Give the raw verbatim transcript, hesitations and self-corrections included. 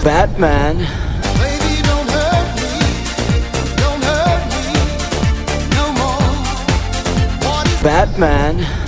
Batman. Baby, don't hurt me, don't hurt me no more. What is Batman.